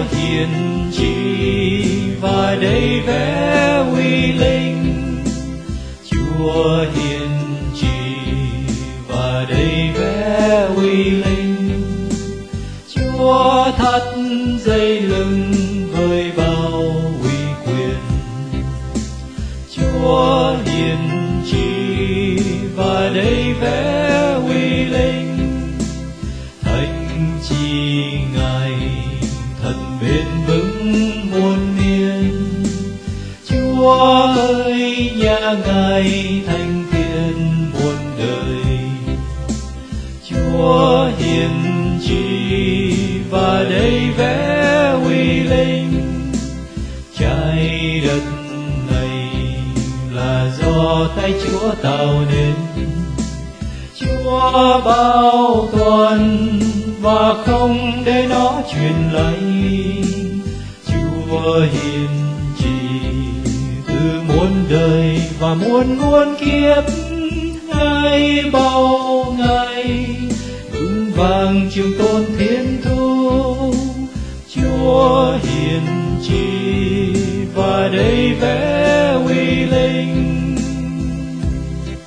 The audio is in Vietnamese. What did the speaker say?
hiền tri và đầy vẻ uy linh. Chúa hiền tri và đầy vẻ uy linh. Chúa thắt dây lưng với bao uy quyền. Chúa hiền tri và đầy vẻ uy linh. Thánh chi Ngài thật bền vững muôn niên. Chúa ơi, nhà Ngài thanh thiện muôn đời. Chúa hiền tri và đầy vẻ uy linh. Trái đất này là do tay Chúa tạo nên. Chúa bao toàn và không để nó truyền lạy. Chúa hiền tri từ muôn đời và muôn muôn kiếp. Ngài bao ngày vững vàng trường tôn thiên thu. Chúa hiền tri và đầy vẻ uy linh.